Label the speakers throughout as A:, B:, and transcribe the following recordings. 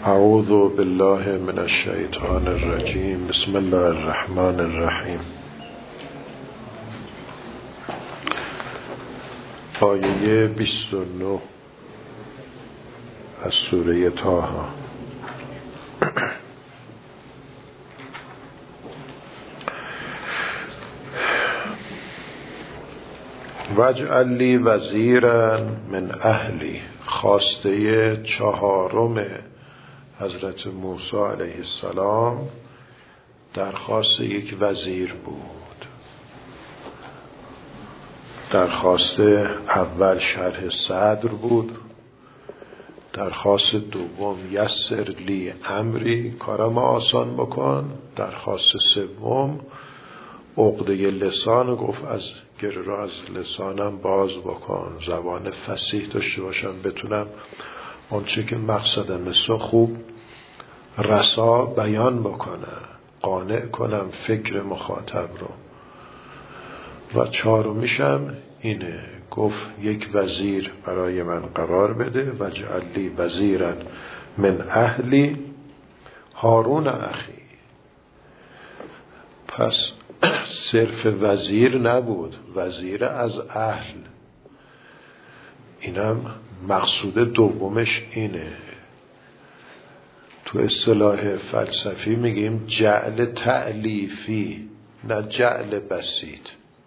A: اعوذ بالله من الشیطان الرجیم. بسم الله الرحمن الرحیم. آیه 29 از سوره طه. واجعل لی وزیرا من اهلی. خواسته چهارم حضرت موسی علیه السلام درخواست یک وزیر بود. درخواست اول شرح صدر بود، درخواست دوم یسر لی امری، کارم آسان بکن، درخواست سوم عقده لسان، گفت از گره را از لسانم باز بکن، زبان فصیح داشته باشم، بتونم آنچه که مقصدم مثل خوب رسا بیان بکنم، قانع کنم فکر مخاطب رو. و چهارمیشم اینه، گفت یک وزیر برای من قرار بده، واجعل لی وزیرا من اهلی هارون اخی. پس صرف وزیر نبود، وزیر از اهل. اینم مقصود دومش اینه. تو اصطلاح فلسفی میگیم جعل تألیفی، نه جعل بسیط.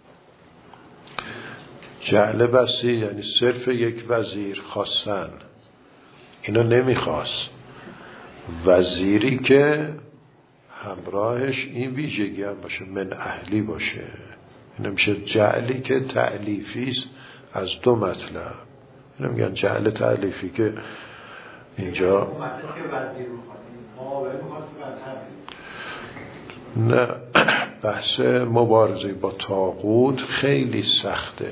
A: جعل بسیط یعنی صرف یک وزیر خواستن، اینا نمیخواست. وزیری که همراهش این ویژگی هم باشه، من اهلی باشه. این میشه جعلی که تألیفی است از دو مطلب. اینا میگن جعل تألیفی که اینجا نه، بحث مبارزه با طاغوت خیلی سخته،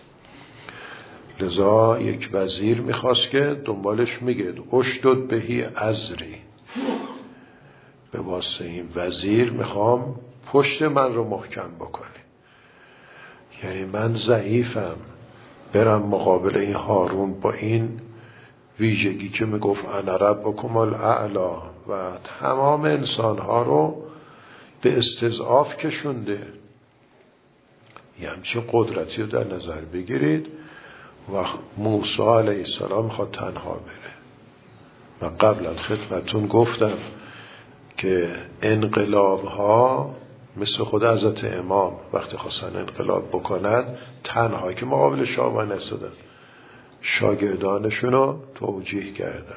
A: لذا یک وزیر میخواست که دنبالش میگه اشدد بهی ازری، به واسه این وزیر میخوام پشت من رو محکم بکنی. یعنی من ضعیفم، برم مقابل این هارون با این ویژگی که میگفت انا ربکم الاعلی و تمام انسانها رو به استضعاف کشونده. یه همچین قدرتی رو در نظر بگیرید و موسی علیه السلام میخواد تنها بره. من قبلا خدمتون گفتم که انقلاب ها مثل خود حضرت امام وقتی خواستن انقلاب بکنن تنها که مقابل شاه وای نستادن، شاگردانشون رو توجیه کردن.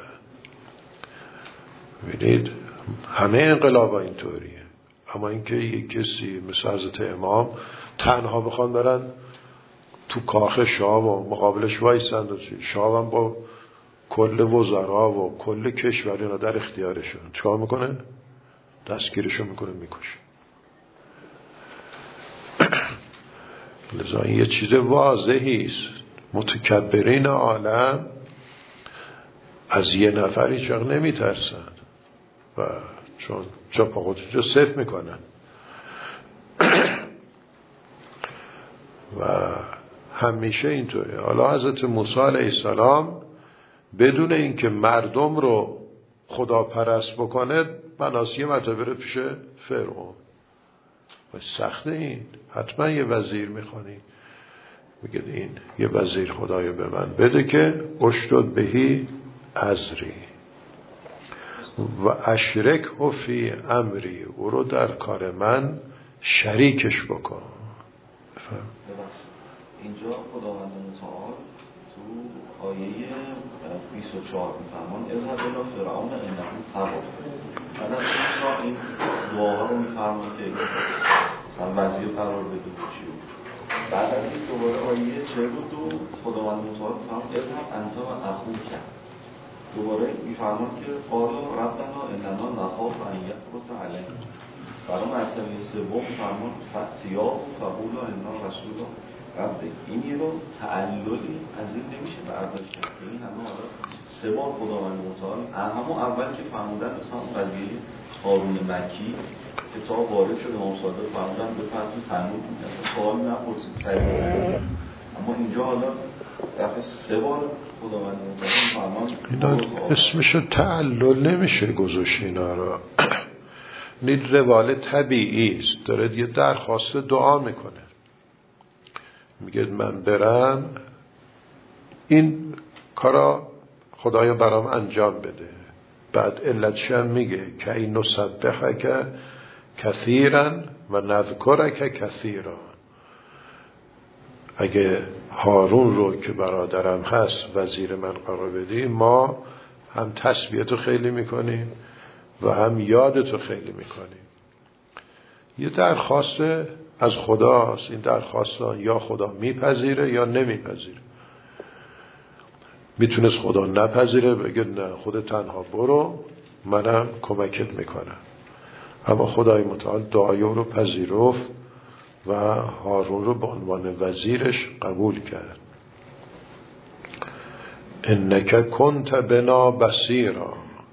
A: ببینید همه انقلاب ها اینطوریه. اما اینکه یک کسی مثل حضرت امام تنها بخوان برن تو کاخ شاه و مقابلش وایسند، شاه هم با کل وزرا و کل کشور اینا در اختیارشون، چیکار میکنه؟ دستگیرشو میکنه، میکشه. لذا این یه چیز واضحی است. متکبرین عالم از یه نفر هیچ وقت نمیترسن و چون چاپ خودشو صفر میکنن و همیشه اینطوره. حالا حضرت موسی علیه السلام بدون اینکه مردم رو خدا پرست بکنه مناسی مطلب بره پیش فرعون. و سخته این، حتما یه وزیر میخوانی. میگه این یه وزیر خدایا به من بده که اشدد بهی ازری و اشرک فی امری، او رو در کار من شریکش بکن. بفهم.
B: اینجا خداوند متعال تو آیه 24 میفرمان اذهب الی فرعون انه طغی. بعد از این دعاها رو میفرمان که مثلا وزیر قرار بده چی بود. بعد از این دوباره آیه 42 خداوند متعال میفرمان اذهب انت و اخوک. دوباره میفرمان که قال ربنا اننا نخاف ان یفرط علینا. برای مرتبه سوم میفرمان فتیا فقولا انا رسول ربک. این رو تعللی از این نمیشه برداشت کرد که این همه حالا سه بار خداوند متعال همون اول که فرمودن مثلا اون قضیه هارون مکی که تا وارد شده امام صادق فرمودن بفرمایید تنور مثلا سوال نپرسید سریع. اما اینجا حالا دفعه سه بار خداوند متعال فرمان
A: اینا اسمشو تعلل نمیشه گذاشت اینا رو. این روال طبیعی است. داره یه درخواست دعا میکنه، میگه من برم این کارا خدایا برام انجام بده. بعد علتش هم میگه که این نسبحک کثیرا و نذکرک کثیرا. اگه هارون رو که برادرم هست وزیر من قرار بدی، ما هم تسبیحتو خیلی میکنیم و هم یادتو خیلی میکنیم. یه درخواست از خداست. این درخواست یا خدا میپذیره یا نمیپذیره. میتونست خدا نپذیره، بگه نه خود تنها برو منم کمکت میکنم. اما خدای متعال دعای او رو پذیرفت و هارون رو به عنوان وزیرش قبول کرد. انک کنت بنا بصیرا.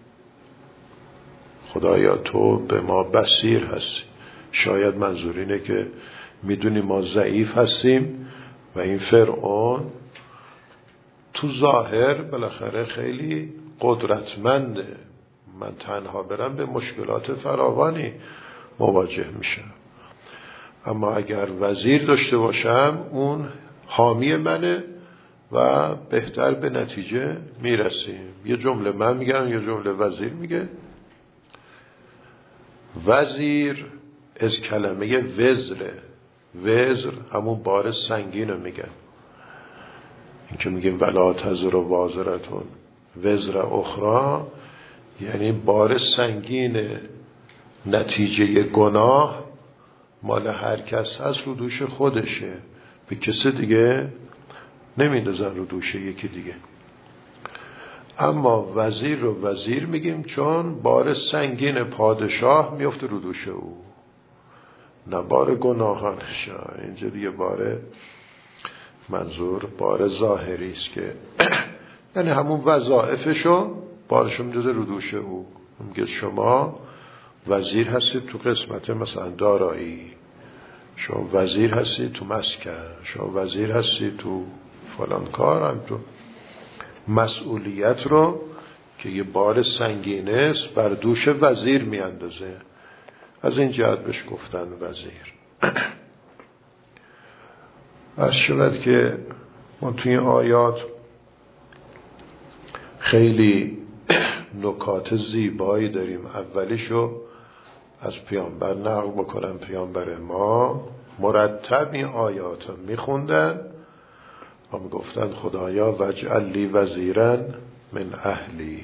A: خدایا تو به ما بصیر هستی. شاید منظور اینه که میدونی ما ضعیف هستیم و این فرعون تو ظاهر بالاخره خیلی قدرتمنده. من تنها برم به مشکلات فراوانی مواجه میشم، اما اگر وزیر داشته باشم اون حامی منه و بهتر به نتیجه میرسیم. یه جمله من میگم، یه جمله وزیر میگه. وزیر از کلمه وزره. وزر همون بار سنگین رو میگن. این که میگیم ولا تزر وازرتون وزر اخرى، یعنی بار سنگین نتیجه گناه مال هر کس هست رو دوش خودشه، به کسی دیگه نمیندازن رو دوش یکی دیگه. اما وزیر رو وزیر میگیم چون بار سنگین پادشاه میفته رو دوش او، نه بار گناهانش. اینجا دیگه بار منظور بار ظاهری است که یعنی همون وظایفشو بارشو میندازه رو دوش او. میگه شما وزیر هستید تو قسمت مثلا دارایی، شما وزیر هستید تو مسکن، شما وزیر هستید تو فلان کار، هم تو مسئولیت رو که یه بار سنگینه است بر دوش وزیر میاندازه. از این جهت بهش گفتن وزیر. از شود که ما توی آیات خیلی نکات زیبایی داریم. اولیشو از پیامبر نقل بکنم. پیامبر ما مرتب این آیات رو میخوندن و میگفتن خدایا وجعل لی وزیرا من اهلی.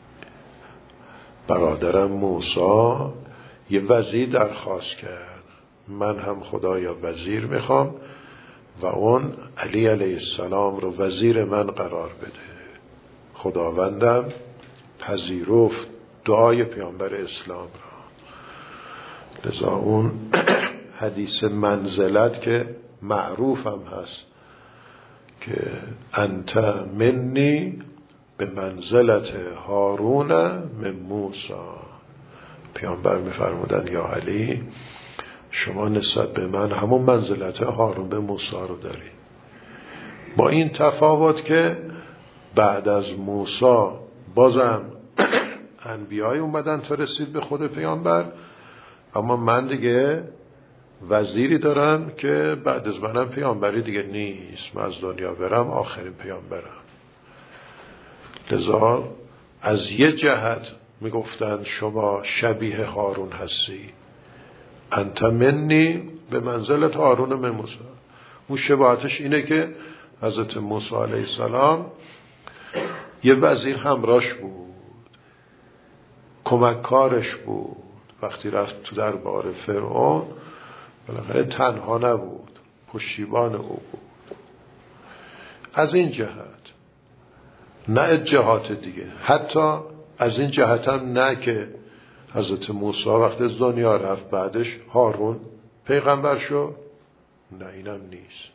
A: برادرم موسی یه وزیر درخواست کرد، من هم خدایا وزیر میخوام و اون علی علیه السلام رو وزیر من قرار بده. خداوندم پذیرفت دعای پیامبر اسلام را. لذا اون حدیث منزلت که معروف هم هست که انت منی به منزلت هارون من موسی. پیامبر میفرمودن یا علی شما نسبت به من همون منزلت هارون به موسی رو داری، با این تفاوت که بعد از موسی بازم انبیای اومدن تا رسید به خود پیامبر، اما من دیگه وزیری دارم که بعد از منم پیامبری دیگه نیست. من از دنیا برم آخرین پیامبرم. لذا از یه جهت میگفتن شما شبیه هارون هستی، انت منی به منزلت هارون من موسی. اون شباهتش اینه که حضرت موسی علیه السلام یه وزیر همراهش بود، کمککارش بود. وقتی رفت تو دربار فرعون بالاخره تنها نبود، پشتیبان او بود. از این جهت، نه جهات دیگه. حتی از این جهت هم نه که حضرت موسی وقتی از دنیا رفت بعدش هارون پیغمبر شد، نه اینم نیست.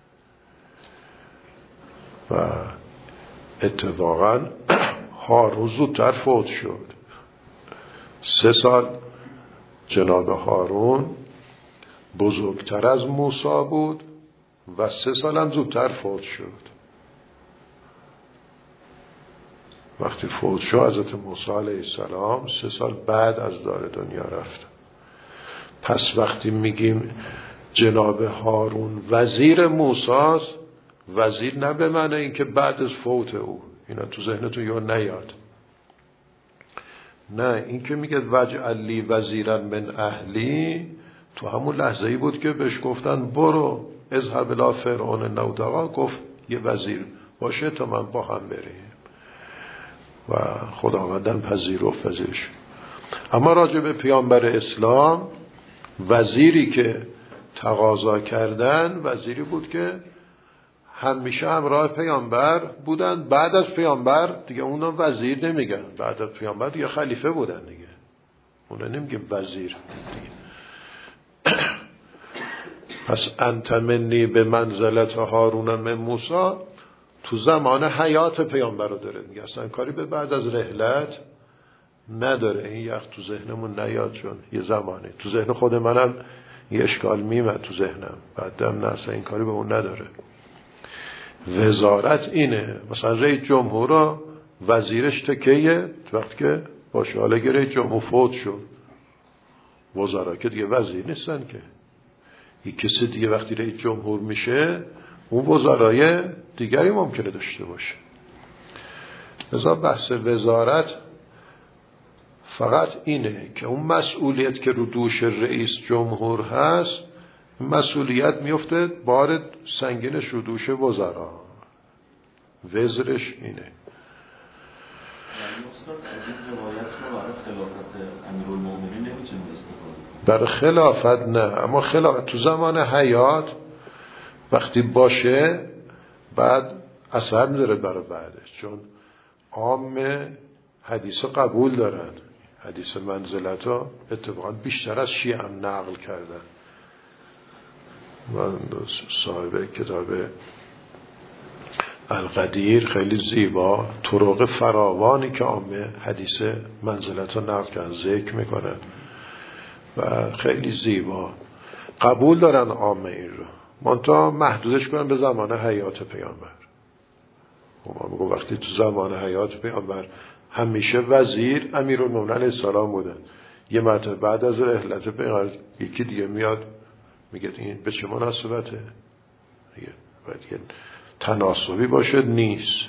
A: و اتفاقا هارون زودتر فوت شد. 3 سال جناب هارون بزرگتر از موسی بود و 3 سال هم زودتر فوت شد. وقتی فوت شد حضرت موسی علیه السلام 3 سال بعد از دار دنیا رفت. پس وقتی میگیم جناب هارون وزیر موسیست، وزیر نه به معنی اینکه بعد از فوت او، اینا تو ذهنتون یا نیاد، نه، این که میگه وجعل لی وزیرا من اهلی، تو همون لحظه ای بود که بهش گفتن برو اذهب الی فرعون انه طغی، گفت یه وزیر باشه تا من با هم بریم و خداوندم پذیرفت وزیرش. اما راجع به پیامبر اسلام، وزیری که تقاضا کردن وزیری بود که همیشه همراه پیامبر بودن. بعد از پیامبر دیگه اونا وزیر نمیگن، بعد از پیامبر دیگه خلیفه بودن دیگه، اونا نمیگیم وزیر دیگه. پس انت منی به منزلت هارون من موسی تو زمان حیات پیامبر رو داره میگه، اصلا کاری به بعد از رحلت نداره. این یخ تو ذهنمون نیاد، چون یه زمانه تو ذهن خود منم یه اشکال میمد تو ذهنم، بعدم نه، اصلا این کاری به اون نداره. وزارت اینه، مثلا رئیس جمهور را وزیرش تکیه وقتی که باشه، حالا که رئیس جمهور فوت شد، وزرا که دیگه وزیر نیستن که، یک کسی دیگه وقتی رئیس جمهور میشه اون وزرای دیگری ممکنه داشته باشه. لذا بحث وزارت فقط اینه که اون مسئولیت که رو دوش رئیس جمهور هست، مسئولیت میفته بار سنگینش رو دوش وزرا، وزرش اینه.
B: از این روایت ما برای خلافت امیرالمومنین نمیتونیم استفاده کنیم؟
A: برای خلافت نه، اما خلافت تو زمان حیات وقتی باشه بعد اثر میذاره برای بعدش، چون عام حدیث قبول دارن، حدیث منزلت ها اتفاقا بیشتر از شیعه هم نقل کردن. من صاحب کتاب القدیر خیلی زیبا طرق فراوانی که عامه حدیث منزلت ها نقل کردن ذکر میکنن و خیلی زیبا قبول دارن عامه این رو، منتها محدودش کنن به زمان حیات پیامبر. ما میگم وقتی تو زمان حیات پیامبر همیشه وزیر امیرالمومنین علیه السلام بودن، یه مرتبه بعد از رحلت پیامبر یکی دیگه میاد میگه این به چه مناسبته، باید تناسبی باشه، نیست.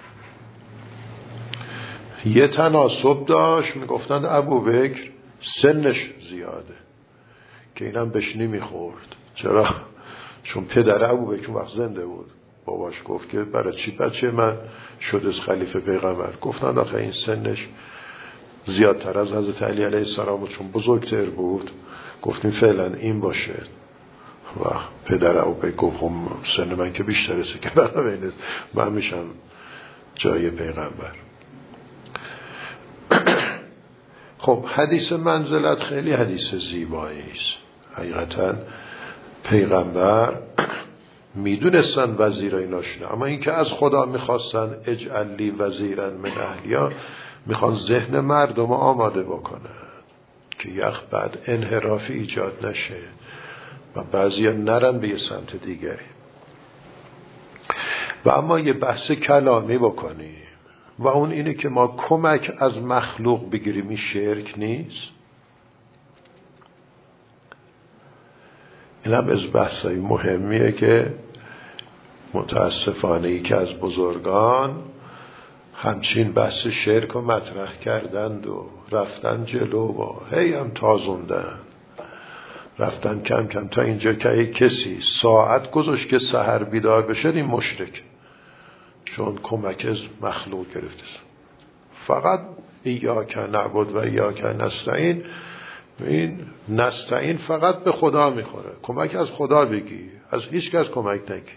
A: یه تناسب داشت، میگفتن ابوبکر سنش زیاده که اینم بهش نمیخورد. چرا؟ چون پدر ابوبکر وقت زنده بود، باباش گفت که برای چی بچه من شد از خلیفه پیغمبر؟ گفتن آخه این سنش زیادتر از حضرت علی علیه السلام، چون بزرگتر بود گفتیم فعلا این باشه. و پدر ابوبکر گفت سن من که بیشتره که برای نیست، من میشم جای پیغمبر. خب حدیث منزلت خیلی حدیث زیبایی است. حقیقتا پیغمبر میدونستن وزیرای ناشنه، اما این که از خدا میخواستن اجعل لی وزیرا من اهلیا، میخوان ذهن مردم آماده بکنن که یخ بعد انحرافی ایجاد نشه و بعضی نرن به یه سمت دیگری. و اما یه بحث کلامی بکنیم و اون اینه که ما کمک از مخلوق بگیریم، این شرک نیست. این هم از بحثای مهمیه که متاسفانه ای که از بزرگان همچین بحث شرک رو مطرح کردند و رفتن جلو و هی هم تازوندن، رفتن کم کم تا اینجا که کسی ساعت گذاشت که سحر بیدار بشه این مشرک، چون کمک از مخلوق گرفته. فقط ایاک نعبد و ایاک نستعین، این نستعین فقط به خدا میخوره، کمک از خدا بگی، از هیچ کس کمک نگی.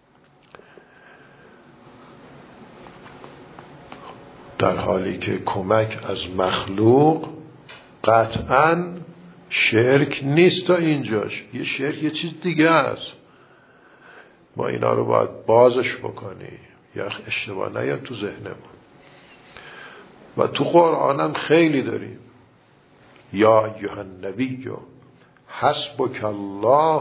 A: در حالی که کمک از مخلوق قطعاً شرک نیست. تا اینجاش یه شرک یه چیز دیگه است، ما اینا رو باید بازش بکنیم، یا اشتباه نیاد تو ذهنمون. و تو قرآن هم خیلی داریم، یا ایها النبی حسبک الله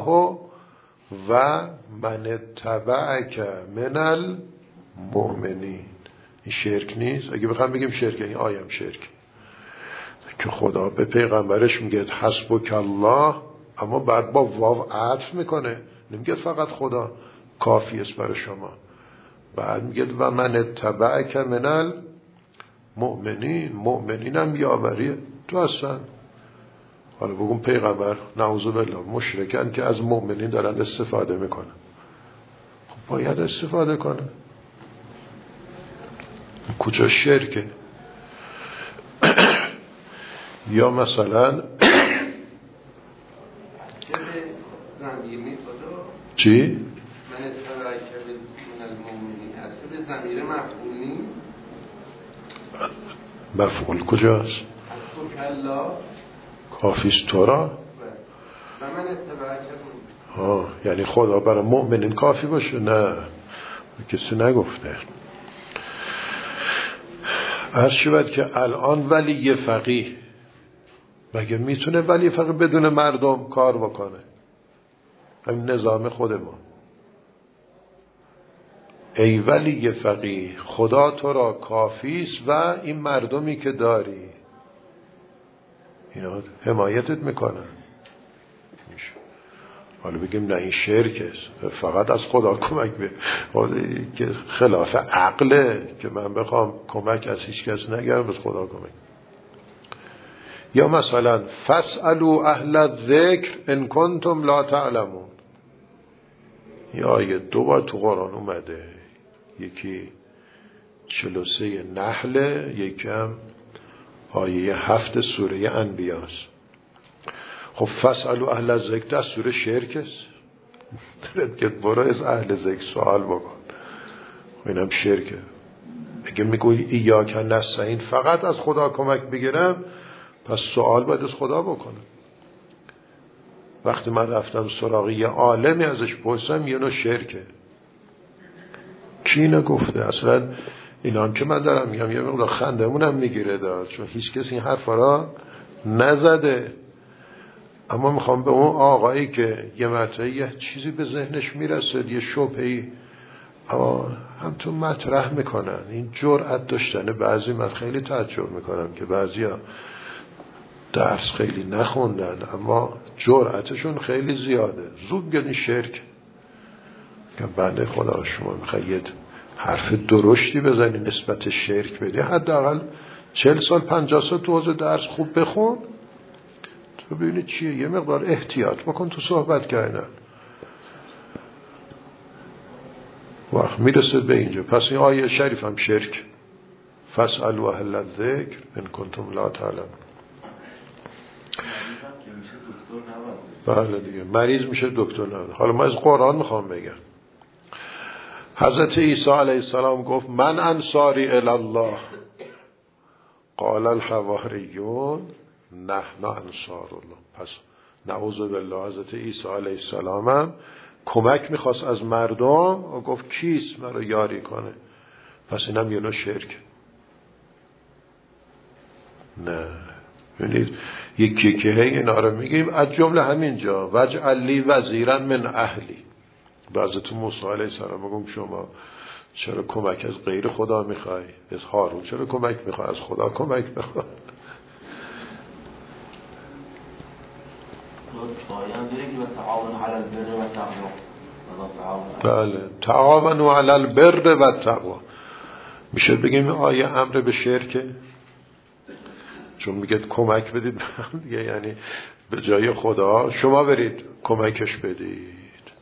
A: و من اتبعک من المؤمنین. این شرک نیست؟ اگه بخوام بگیم شرک، این آیم شرک که خدا به پیغمبرش میگه حسبک الله، اما بعد با واو عطف میکنه، نمیگه فقط خدا کافی است برای شما، بعد میگه و من اتبعک من المؤمنین، مؤمنین هم یاوریه تو هستن. حالا بگم پیغمبر نعوذ بالله مشرکن که از مؤمنین دارن استفاده میکنن، خب باید استفاده کنه، کجا شرکه؟ یا مثلا چی؟
C: من اتبعک من المؤمنین اصل ضمیر مفعول نیست؟
A: مفعول کجاست؟
C: حسبک الله
A: کافیست تو را؟
C: و من اتبعک
A: یعنی خدا برای مؤمنین کافی باشه؟ نه، کسی نگفته. عرض شود که الان ولی فقیه مگه میتونه ولی فقیه بدون مردم کار بکنه؟ همین نظام خود ما. ای ولی فقیه، خدا تو را کافیست و این مردمی که داری اینا حمایتت میکنن. حالا بگیم نه این شرک است، فقط از خدا کمک به که خلاف عقله که من بخوام کمک از هیچ کس نگیرم، بس خدا کمک. یا مثلا فاسألوا اهل الذکر ان کنتم لا تعلمون، یا آیه 2 بار تو قرآن اومده، یکی 43 نحل، یکی هم آیه 7 سوره انبیاست. خب فاسألوا اهل الذکر دستور شرک است، که برو از اهل ذکر سوال بکن، اینم شرکه. اگه میگوی ایاک نستعین فقط از خدا کمک بگیرم، پس سوال باید از خدا بکنم. وقتی من رفتم سراغ یه عالمی ازش پرسیدم یه نوع شرکه. کی نگفته؟ اصلا اینا هم که من دارم میگم یه مقدار خندمونم میگیره داد، چون هیچ کسی این حرفا را نزده. اما میخوام به اون آقایی که یه مرتبه یه چیزی به ذهنش میرسه، یه شبهه‌ای، اما هم تو مطرح میکنن. این جرأت داشتنه. بعضی من خیلی تعجب میکنم که بعضیا درس خیلی نخوندن اما جرأتشون خیلی زیاده، زود بیاد این شرک. که بنده خدا شما میخواید حرف درشتی بزنی نسبت شرک بدی، حداقل 40 سال 50 سال تو حوزه درس خوب بخون تو ببینی چیه، یه مقدار احتیاط بکن تو صحبت کردن. وقت میرسه به اینجا. پس این آیه شریف هم شرک. فاسألوا اهل الذکر ان کنتم لا تعلمون. بله دیگه، مریض میشه دکتر نبود. حالا ما از قرآن میخوام بگم. حضرت عیسی علیه السلام گفت من انصاری الی الله، قال الحواریون نحن انصار الله. پس نعوذ بالله حضرت عیسی علیه السلام هم کمک میخواست از مردم و گفت کیست مرا یاری کنه؟ پس اینم یه نوع شرک. نه ببینید یکی که اینا رو میگیم از جمله همینجا وجعل لی وزیرا من اهلی. بعضتون موسی علیه السلام بگم شما چرا کمک از غیر خدا میخوای؟ از هارون چرا کمک میخوای؟ از خدا کمک میخوای؟ بله تعاونوا علی البر و التقوی. میشه بگیم آیه امر به شرکه، چون میگه کمک بدید دیگه، یعنی به جای خدا شما برید کمکش بدید.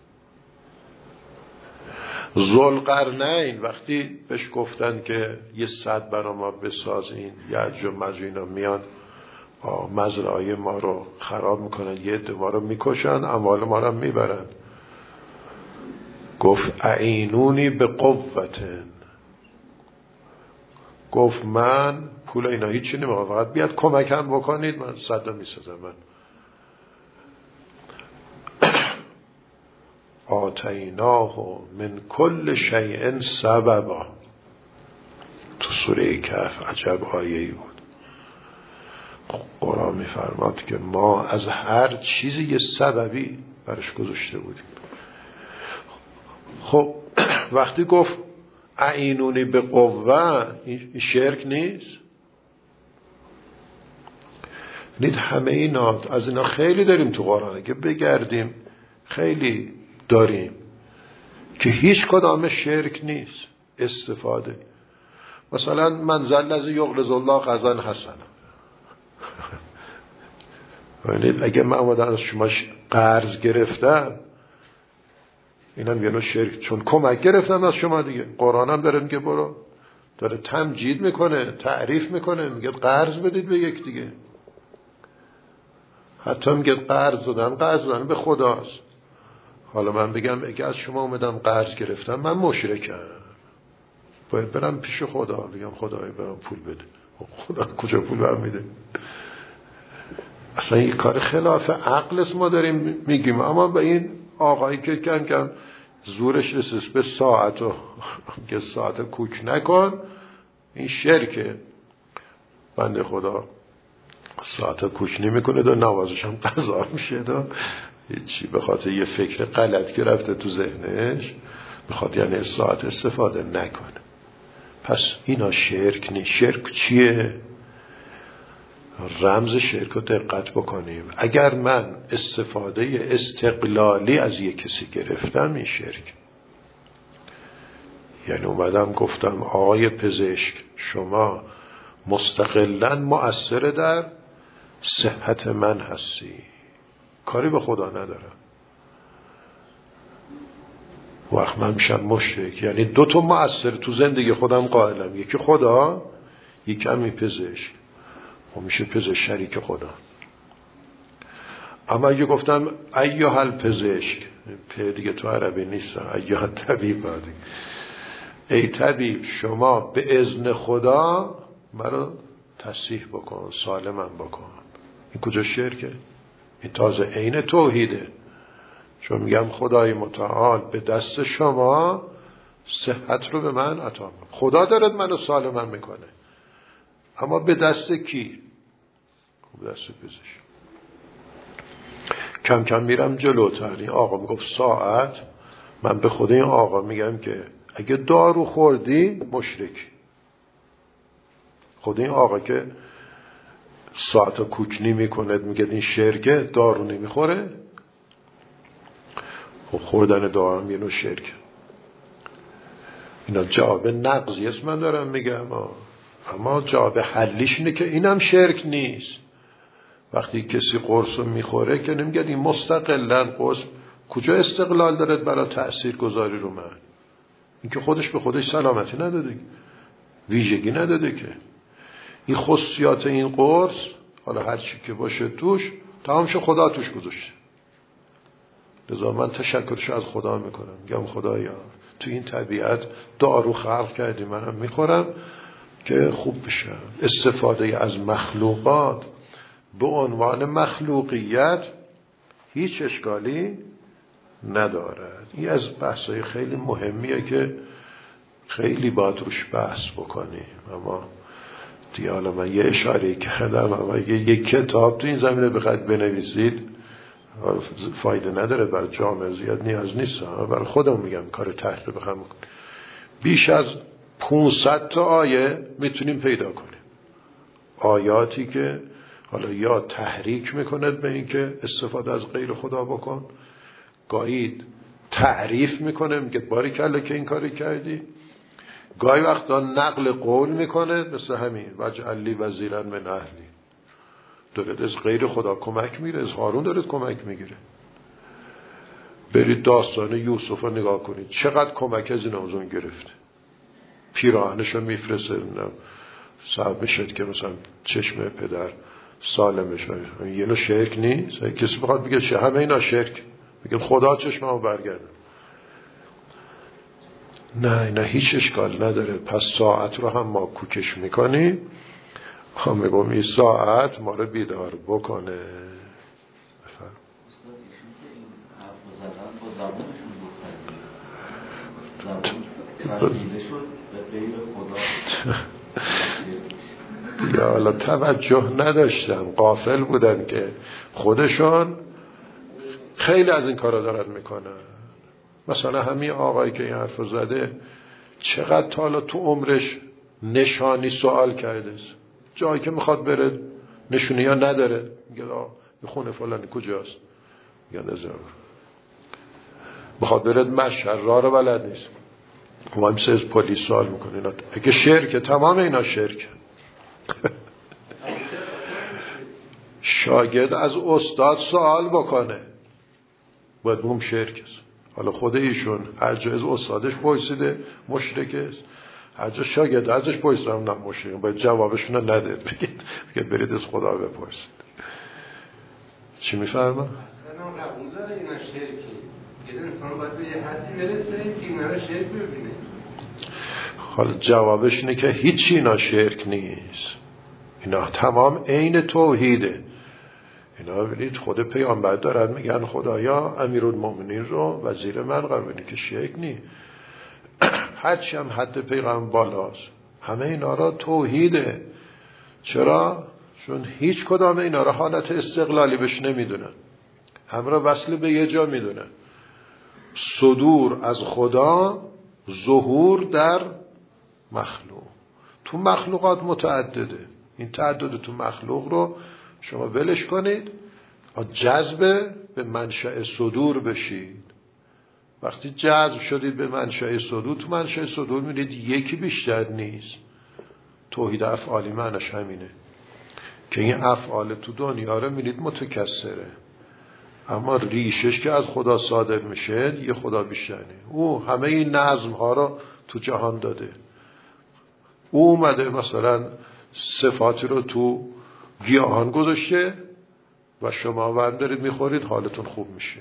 A: ذوالقرنین وقتی بهش گفتن که یه سد برا ما بسازین، یأجوج و مأجوج اینا میان مزرعه ما رو خراب میکنن، یه عده ما رو میکشن، اموال ما رو میبرن، گفت اعینونی به قوتن، گفت من پول اینا هیچی نمیخوام، فقط بیاد کمکم بکنید من سد میسازم. من آتیناه من کل شیء سببا. تو سوره کهف عجب آیه‌ای بود. قرآن میفرماد که ما از هر چیزی یه سببی برش گذاشته بودیم. خب وقتی گفت اعینونی به قوه، این شرک نیست؟ نید همه اینا، از اینا خیلی داریم تو قرآن، اگه بگردیم خیلی داریم که هیچ کدام شرک نیست. استفاده مثلا من ذل الذی یقرض الله قرضا حسنا، ببینید اگه من اومدم از شما قرض گرفتم، اینم یه نوع شرک، چون کمک گرفتم از شما دیگه. قرآن هم داره میگه برو، داره تمجید میکنه، تعریف میکنه، میگه قرض بدید به یک دیگه. حتی میگه قرض دادن به خداست. حالا من بگم اگه از شما اومدم قرض گرفتم، من مشرکم، باید برم پیش خدا بگم خدای برام پول بده. خدا کجا پول برام میده؟ اصلا این کار خلاف عقل است ما داریم میگیم. اما به این آقایی که کم کم زورش رسید به ساعتو که ساعت کوک نکن، این شرکه. بنده خدا ساعت کوک نمیکنه و نوازش هم قضا میشه و هیچی، به خاطر یه فکر غلط که رفته تو ذهنش بخاطر یعنی ساعت استفاده نکنه. پس اینا شرک نیست. شرک چیه؟ رمز شرک رو دقت بکنیم. اگر من استفاده استقلالی از یک کسی گرفتم، این شرک. یعنی اومدم گفتم آقای پزشک شما مستقلاً مؤثر در صحت من هستی، کاری به خدا ندارم، وقت من میشم مشرک. یعنی دو تا مؤثر تو زندگی خودم قائلم، یکی خدا، یکی همین پزشک. و میشه پزشک شریک خدا. اما اگه گفتم ایها الپزشک، دیگه تو عربی نیست، ایها طبیب، ای طبیب شما به اذن خدا مرا تصحیح بکن، سالمم بکن، این کجا شرکه؟ این تازه عین توحیده. چون میگم خدای متعال به دست شما صحت رو به من عطا میکنه. خدا دارد منو سالمم میکنه، اما به دست کی؟ به دست پزشک. کم کم میرم جلوتر. این آقا میگفت ساعت، من به خود این آقا میگم که اگه دارو خوردی مشرک. خود این آقا که ساعت کوک نمیکنه میگه این شرکه، دارو نمیخوره. خب خوردن دارو هم یه نوع شرک. اینا جواب نقضی است من دارم میگم، اما جواب حلیش اینه که اینم شرک نیست. وقتی کسی قرص رو میخوره که نمیگه این مستقلاً قرص، کجا استقلال داره برای تأثیر گذاری رو من؟ این که خودش به خودش سلامتی نداده، ویژگی نداده که. این خصوصیات این قرص حالا هر چی که باشه توش تمامش خدا توش گذاشته. لذا من تشکرش از خدا میکنم، میگم خدایا تو این طبیعت دارو خلق کردی، منم میخورم که خوب بشم. استفاده از مخلوقات به عنوان مخلوقیت هیچ اشکالی ندارد. این از بحثای خیلی مهمیه که خیلی باید روش بحث بکنیم. اما دیگه حالا من یه اشاره کردم، اما یک کتاب تو این زمینه بخواید بنویسید فایده نداره، برای جامعه زیاد نیاز نیست. برای خودم میگم کار تحقیق بخوام بکنیم بیش از 500 تا آیه میتونیم پیدا کنیم، آیاتی که حالا یا تحریک میکنه به این که استفاده از غیر خدا بکن، گاهی تعریف میکنه میگه باریکلا که این کاری کردی، گاهی وقتا نقل قول میکنه مثل همین وجعل لی وزیرا من اهلی، دارد از غیر خدا کمک میگیره، از هارون دارد کمک میگیره. برید داستان یوسف رو نگاه کنید، چقدر کمک از این اوزون گرفته. پیراهنشو میفرسته صاحب میشد که مثلا چشم پدر سالمش باشه. یه نوع شرک نیست؟ کسی بخواد بگه چه همه اینا شرک، بگه خدا چشممو برگرده. نه هیچ اشکال نداره. پس ساعت رو هم ما کوکش میکنیم، هم میگم این ساعت ما رو بیدار بکنه. یا حالا توجه نداشتن، غافل بودن که خودشون خیلی از این کارا دارن میکنن. مثلا همین آقایی که این حرف زده چقدر تا حالا تو عمرش نشانی سوال کرده است؟ جایی که میخواد بره نشونی یا نداره، میگه یه خونه فلانی کجاست، میگه نظر میخواد بره مشهد راه رو بلد نیست، ما هم از پلیس سوال میکنه. اینا اگه شرکه، تمام اینا شرکه. شاگرد از استاد سوال بکنه باید بگم شرک است. حالا خود ایشون هر جا از استادش پرسیده مشرک است، هر جا شاگرد ازش پرسیدم نه مشرک، باید جوابشون رو نده، بگید برید از خدا بپرسید. چی میفرما؟
C: اصلا قبول داره اینا شرکی، یه انسان باید به یه حدی برسه که اینا شرک ببینه.
A: حالا جوابش اینه که هیچی اینا شرک نیست، اینا تمام عین توحیده. اینا ببینید خود پیامبر دارن میگن خدایا امیرالمومنین رو وزیر من قرار بدین، که شرک نیست. هرچی هم حد پیغمبر بالاست، همه اینا را توحیده. چرا؟ چون هیچ کدام اینا را حالت استقلالی بهش نمیدونن، همه را وصل به یه جا میدونن. صدور از خدا، ظهور در مخلوق. تو مخلوقات متعدده، این تعدد تو مخلوق رو شما ولش کنید، جذب به منشأ صدور بشید. وقتی جذب شدید به منشأ صدور، تو منشأ صدور می‌بینید یکی بیشتر نیست. توحید افعالی معنیش همینه که این افعال تو دنیا رو می‌بینید متکثره، اما ریشش که از خدا صادر میشه یه خدا بیشتر نیست. او همه این نظم‌ها رو تو جهان داده. او اومده مثلا صفاتی رو تو گیاهان گذاشته و شما هم دارید میخورید حالتون خوب میشه.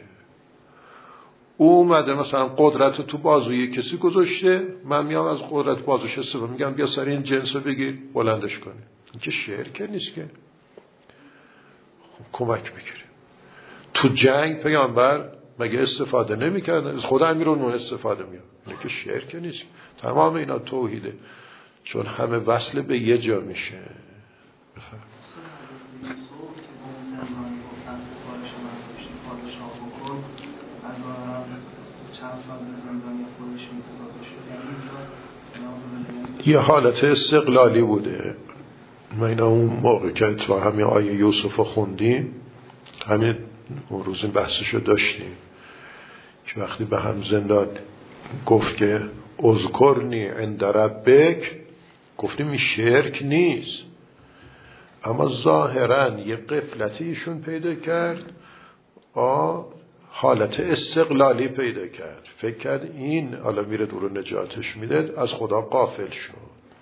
A: او اومده مثلا قدرت رو تو بازوی کسی گذاشته، من میام از قدرت بازوش استفاده میگم بیا سر این جنس رو بگیر بلندش کنی. این که شرک نیست که؟ خب کمک بگیره. تو جنگ پیامبر مگه استفاده نمیکرد؟ از خود امیرالمومنین استفاده میاد. این که شرک نیست. تمام اینا توحیده، چون همه وصل به یه جا میشه. یه حالت استقلالی بوده. ما اینا اون موقع که تو همین آیه یوسف خوندیم، همین اون روز این بحثشو داشتیم که وقتی به هم زندان گفت که اذکرنی عند ربک، گفتیم این شرک نیست، اما ظاهرا یه غفلتی ایشون پیدا کرد، حالت استقلالی پیدا کرد، فکر کرد این حالا میره دور نجاتش میده، از خدا غافل شد.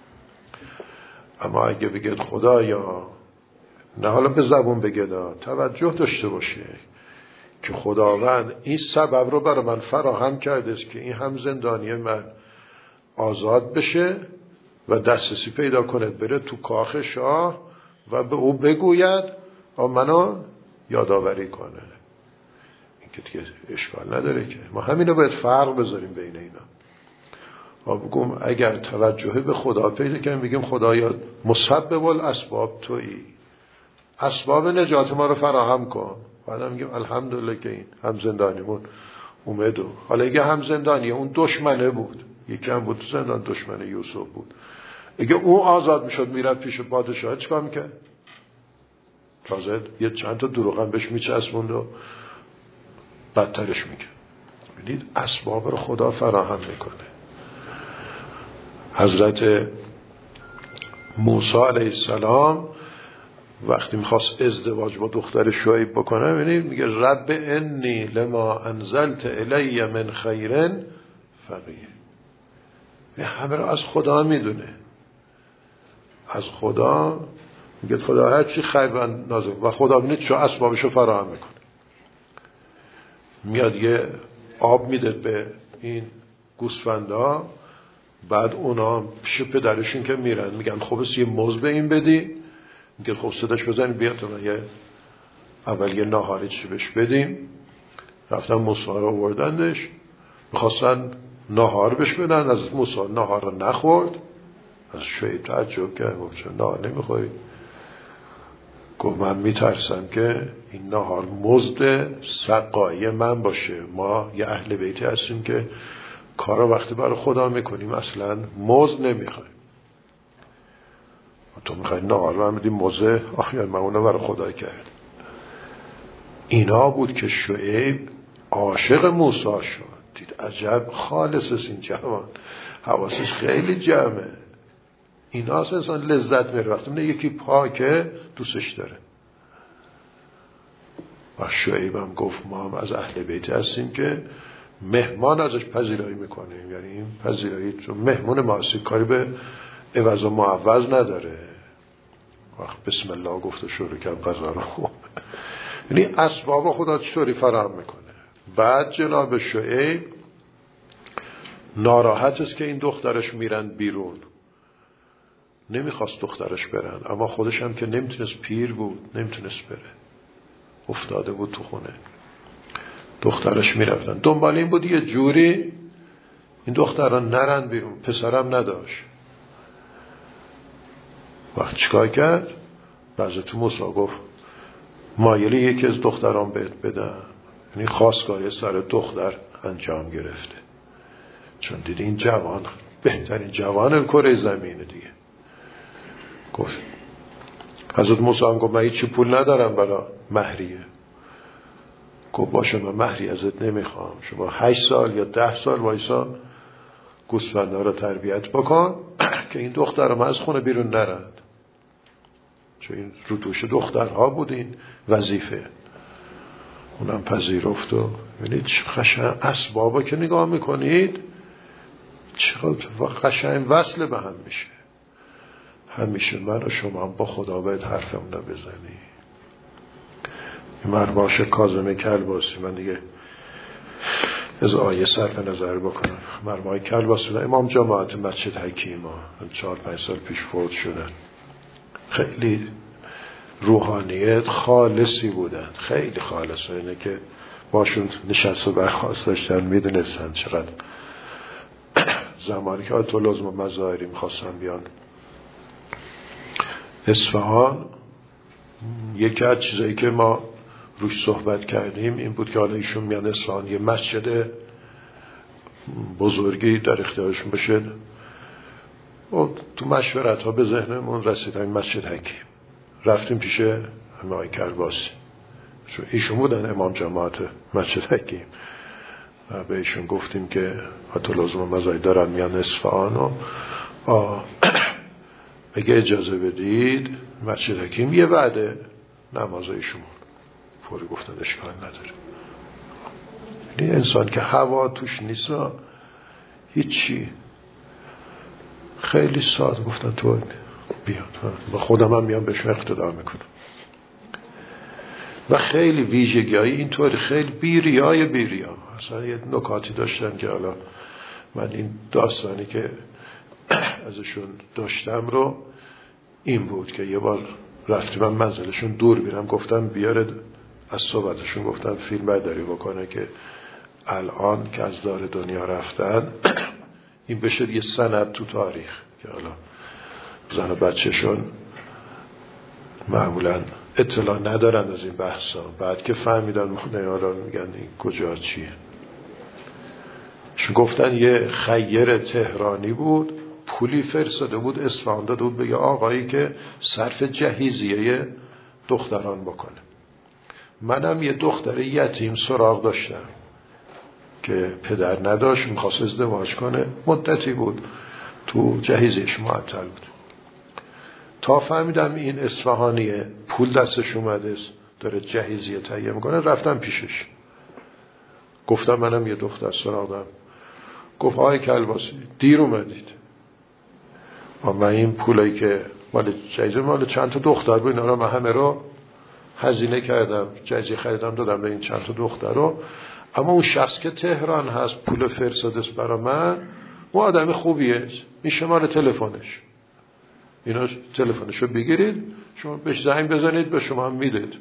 A: اما اگه بگید خدایا، نه حالا به زبون بگید، توجه داشته باشه که خداوند این سبب رو برای من فراهم کرده است که این هم زندانی من آزاد بشه و دسترسی پیدا کنه بره تو کاخ شاه و به او بگوید منو یادآوری کنه. این که دیگه اشکال نداره که ما همینو باید فرق بذاریم بین اینا. بگم اگر توجه به خدا پیدا کنیم بگیم خدایا مسبب الاسباب تویی، اسباب نجات ما رو فراهم کن. بعد میگیم الحمدلله که این هم زندانیمون اومد. حالا اگه هم زندانی اون دشمنه بود، یکی هم بود زندان دشمن یوسف بود، اگه اون آزاد میشد میرفت پیش پادشاه چیکار میکرد؟ تازه یه چند تا دروغ هم بهش میچسبوند و بدترش میکرد. ببینید اسباب رو خدا فراهم میکنه. حضرت موسی علیه السلام وقتی میخواست ازدواج با دختر شعیب بکنه، ببینید میگه رب انی لما انزلت الی من خیر فقیر. همه رو از خدا میدونه، از خدا میگه خدا هر چی خیر نازل و خدا ببینید چه اسبابشو فراهم میکنه. میاد یه آب میده به این گوسفندا، بعد اونا پیش پدرشون که میرن میگن خب یه موز به این بدی، میگه خب صداش بزنید بیاد تا اول یه ناهاری چی بهش بدیم. رفتن موسی رو آوردندش، میخواستن ناهار بهش بدن، از موسی ناهار رو نخورد. از شعیب تعجب کرد، گفت چرا ناهار نمیخوری؟ گفت من میترسم که این ناهار مزد سقایی من باشه، ما یه اهل بیتی هستیم که کارا وقتی برای خدا میکنیم اصلا مزد نمیخوایم. تو میخوای نهار رو هم بدیم مزد، آخیان من اونو برای خدا کرد. اینا بود که شعیب عاشق موسی شد. دید عجب خالص است این جوان، حواسش خیلی جمعه. اینا اصلا انسان لذت میره وقتی میره یکی پاکه دوستش داره. و شعیب هم گفت ما هم از اهل بیت هستیم که مهمان ازش پذیرایی میکنیم. یعنی این پذیرایی چون مهمون ماست، کاری به عوض و معوض نداره. وقت بسم الله گفت و شروع کرد غذا رو. یعنی اسباب خدا چطوری فراهم میکنه. بعد جناب شعیب ناراحت است که این دخترش میرن بیرون. نمیخواست دخترش برن، اما خودش هم که نمیتونست، پیر بود نمیتونست بره، افتاده بود تو خونه. دخترش میرفتن دنبال این بود یه جوری این دختران نرن بیرون. پسرم نداشت. وقت چیکار کرد؟ بعضی تو موسی گفت مایلی یکی از دختران بهت بدم. یعنی خواستگاری سر دختر انجام گرفته، چون دیدی این جوان بهترین جوان کره زمینه دیگه. گفت حضرت موسی هم گفت من هیچی پول ندارم برای مهریه. گفت باشه من مهری ازت نمیخوام، شما 8 سال یا 10 سال وایسا گوسفندا رو تربیت بکن که این دخترم از خونه بیرون نرند، چون این رو دوش دخترها بود این وظیفه. اونم پذیرفت. و یعنی قشنگ اسبابا که نگاه میکنید چقدر قشنگ وصل به هم میشه. همیشه من و شما با خدا باید حرفمون رو بزنی. مرباش کاظم کلباسی، من دیگه از آیه صرف نظر بکنم. مرمای کلباسی امام جماعت مسجد حکیم 4-5 سال پیش فوت شدن. خیلی روحانیت خالصی بودن، خیلی خالصه. اینه که باشون نشست و برخواست داشتن میدونستن چقدر. زمانی که آیت الله عظمی مظاهری میخواستن بیان اصفهان، یکی از چیزایی که ما روش صحبت کردیم این بود که حالا ایشون میان اصفهان یه مسجد بزرگی در اختیارشون باشه. و تو مشورت ها به ذهنمون رسید این مسجد حکیم. رفتیم پیش امام کلباسی، چون ایشون بودن امام جماعت مسجد حکیم، و به ایشون گفتیم که آیت الله عظمی مظاهری دارن میان اصفهان و اگه اجازه بدید مسجد حکیم یه وعده نماز ایشون. فوری گفتن اشکال نداره. یعنی انسان که هوا توش نیست هیچی، خیلی ساده گفتن تو بیاد و خودم هم میام بهشون اقتدا میکنم. و خیلی ویژگی‌های اینطوری، خیلی بیریا. اصلا یه نکاتی داشتن که حالا من این داستانی که ازشون داشتم رو این بود که یه بار رفتیم من منزلشون دور بیرم، گفتم بیارد از صحبتشون گفتم فیلم برداری بکنه که الان که از دار دنیا رفتن این بشه یه سند تو تاریخ که حالا زن و بچهشون معمولا اطلاع ندارن از این بحثا. بعد که فهمیدن حالا میگن این کجا چیه. شون گفتن یه خیر تهرانی بود، پولی فرستاده بود اصفهان داده بود بگه آقایی که صرف جهیزیه دختران بکنه. منم یه دختر یتیم سراغ داشتم که پدر نداشت، میخواست ازدواج کنه، مدتی بود تو جهیزیش معطل بود. تا فهمیدم این اصفهانیه پول دستش اومده داره جهیزیه تهیه میکنه، رفتم پیشش گفتم منم یه دختر سراغ دارم. گفت آقای کلباسی دیر اومدید، و من این پولایی که مال جایزه مال چند تا دختر بود اینا رو من همه رو هزینه کردم، جایزه خریدم دادم به این چند تا دختر رو. اما اون شخص که تهران هست پول فرستادش برا من، اون آدم خوبیه، این شماره تلفنش، اینا تلفنشو بگیرید شما بهش زنگ بزنید به شما هم میدید.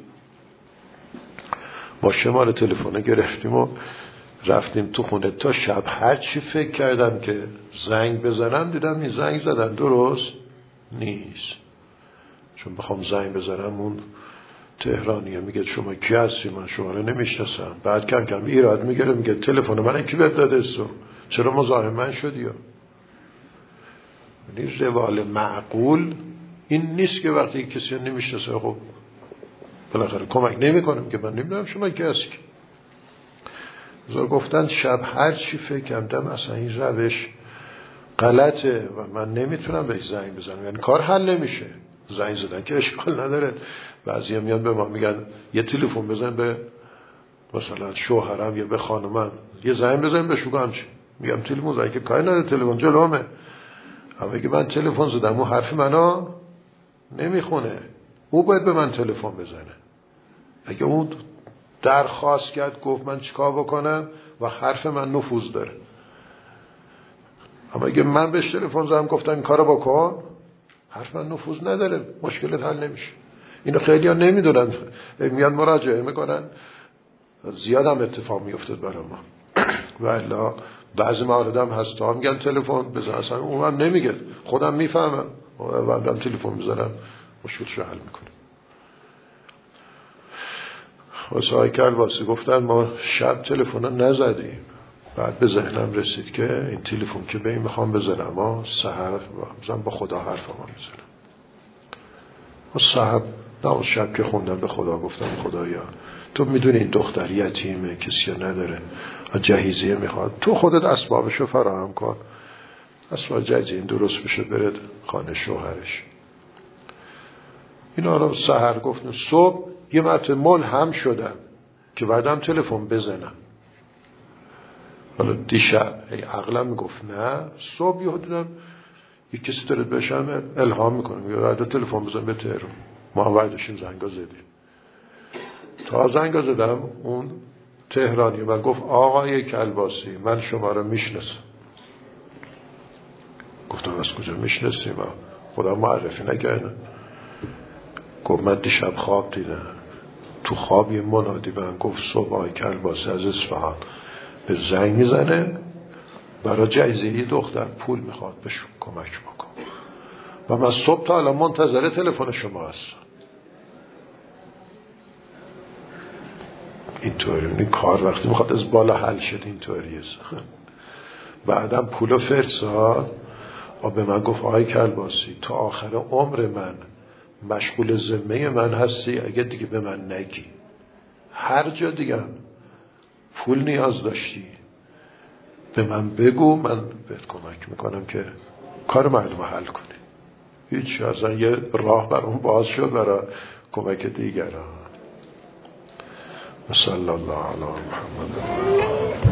A: ما شماره تلفن گرفتیم و رفتیم تو خونه تا شب. هر چی فکر کردم که زنگ بزنم دیدم این زنگ زدن درست نیست، چون بخوام زنگ بزنم اون تهرانیه میگه شما کی هستی؟ من شما رو نمیشناسم. بعد کم کم ایراد میگیره، میگه تلفن من کی بهت داده؟ چرا مزاحم شدی؟ یعنی روال معقول این نیست که وقتی کسی نمیشناسه خب بالاخره کمک نمیکنم که من نمیدونم شما کی هستی. گفتن شب هر چی فکر کردم اصلا این روش غلطه و من نمیتونم بهش زنگ بزنم، یعنی کار حل نمیشه. زنگ زدن که اشکال نداره، بعضی هم میان به ما میگن یه تلفن بزن به مثلا شوهرم یا به خانمم، یه زنگ بزن بهش بگم چی؟ میگم تلفن زنگ که کاری نداره، تلفن جلومه. اما اگه من تلفن زدم اون حرف منو نمیخونه، او باید به من تلفن بزنه. اگه اون درخواست کرد گفت من چیکار بکنم و حرف من نفوذ داره. اما اگه من بهش تلفن زدم گفتم این کارو بکن، حرف من نفوذ نداره، مشکلت حل نمیشه. اینو خیلی ها نمیدونن، میان مراجعه میکنن، زیاد هم اتفاق میافتاد برای ما. والا بعضی موارد هم هست تا میگن تلفن بزن، اصلا اونم نمیگه، خودم میفهمم، بعدم تلفن میزنم مشکلش رو حل میکنه. واسه های کلباسی گفتن ما شب تلفن نزدیم، بعد به ذهنم رسید که این تلفن که به این میخوام بزنم، اما سحر بزنم با خدا حرف ما میزنم. و سحر نه اون شب که خوندم به خدا گفتم خدایا تو میدونی این دختر یتیمه، کسی نداره و جهیزیه میخواد، تو خودت اسبابشو فراهم کن، اسباب جهیزیه این درست بشه برد خانه شوهرش. اینا رو سحر گفتم. صبح یه مرتبه ملهم شدم که بعدم تلفن بزنم. حالا دیشب عقلم میگفت نه، صبح یه دیدم یه کسی دارد بشم الهام میکنم یه بعد تلفن بزن به تهران. ما هم وعدشیم زنگا زدیم، تا زنگا زدم اون تهرانی و گفت آقای کلباسی من شما رو میشناسم. گفتم از کجا میشناسیم؟ خدا معرفی نکردن. گفت من دیشب خواب دیدم، تو خواب یه منادی من گفت صبح آقای کلباسی از اصفهان به زنگ میزنه برای جایزه یه دختر پول میخواد بهش کمک بکن و من صبح تا الان منتظر تلفن شما هستم. اینطوری این کار وقتی میخواد از بالا حل شد اینطوریه. بعدم پولو فرستاد و به من گفت آقای کلباسی تا آخر عمر من مشغول ذمه من هستی، اگه دیگه به من نگی هر جا دیگه پول نیاز داشتی به من بگو، من بهت کمک میکنم که کار مردم حل کنی. هیچ، اصلا یه راه بر اون باز شد برای کمک دیگران. صلی الله علی محمد.